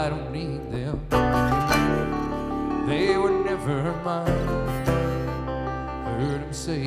I don't need them. They were never mine. Heard him say